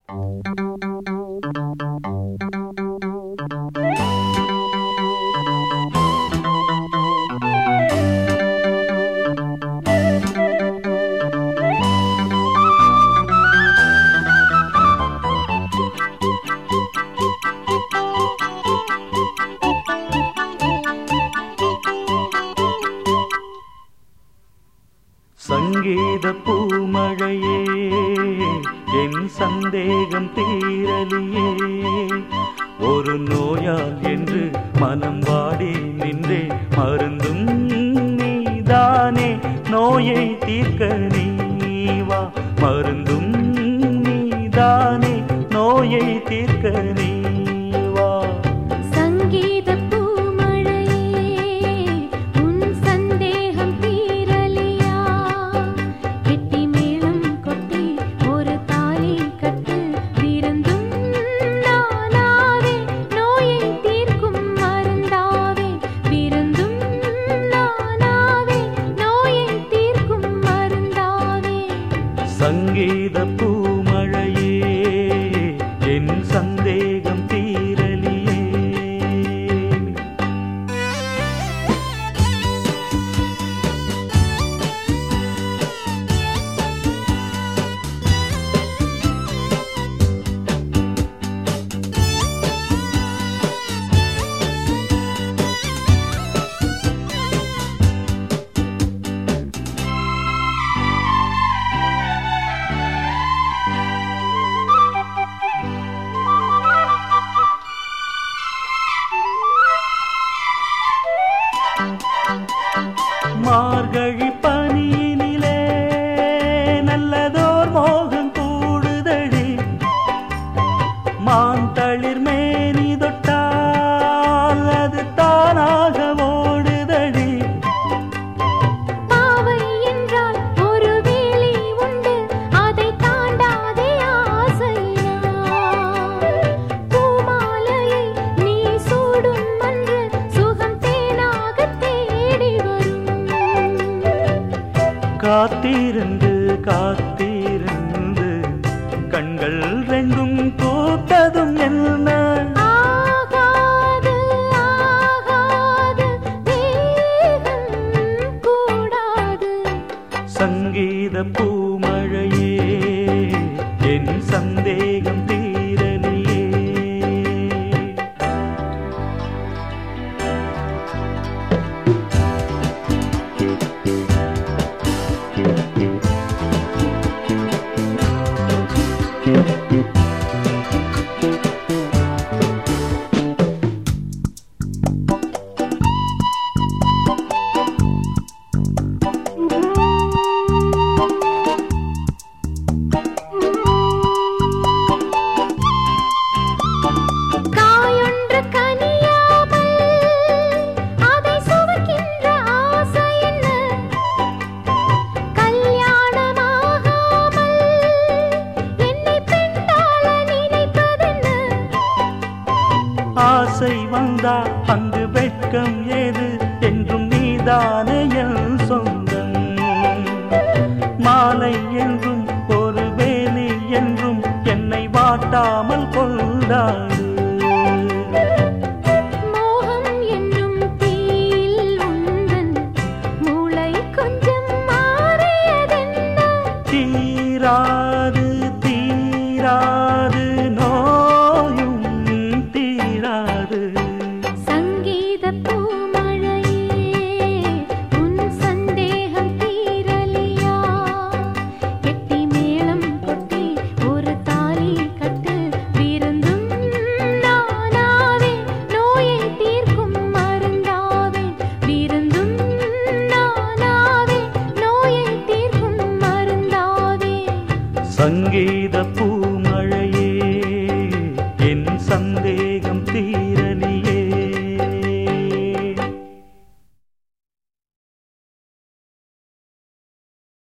சங்கீத பூமழையே என் சந்தேகம் தீரலியே ஒரு நோயால் என்று மனம் வாடி நின்றே மருந்தும் நீதானே நோயை தீர்க்க நீவா மருந்தும் நீதானே நோயை தீர்க்க நீவா சங்கீத சங்கீத பூமழையே என் சந்தேகம் தீரலியே மார்கழி பனியினிலே நல்லதோர் மோகம் கூடுதடி மாந்தளிர் மேனி தொட்டால் அது தானாக ஓடுதடி பாவை என்றால் ஒரு வேலி உண்டு அதை தாண்டாதே ஆசையா பூமாலையை நீ சூடும் அன்று சுகம் தேனாக தேடி வரும் காத்திருந்து காத்திருந்து கண்கள் ரெண்டும் பூத்ததும் என்ன ஆகாது ஆகாது தேகம் கூடாது சங்கீத பூமழையே என் சந்தேகம் தீரலியே காயொன்று கனியாமல் அதை சுமக்கின்ற ஆசை என்ன கல்யாணமாகாமல் என்னை பெண்ணாள நினைப்பதென்ன ஆசை வந்தா அங்கு வெட்கம் ஏது என்றும் நீதானே என் சொந்தம் மாலை என்றும் ஒரு வேலி என்றும் என்னை வாட்டாமல் கொண்டாடு மோகம் என்னும் தீயில் உந்தன் மூளை கொஞ்சம் மாறியதென்ன தீராது தீராது நோயும் தீராது சங்கீத பூமழையே உன் சந்தேகம் தீரலியா கெட்டி மேளம் கொட்டி ஒரு தாலி கட்டு விருந்தும் நானாவே நோயை தீர்க்கும் மருந்தாவே விருந்தும் நானாவே நோயை தீர்க்கும் மருந்தாவே சங்கீத பூ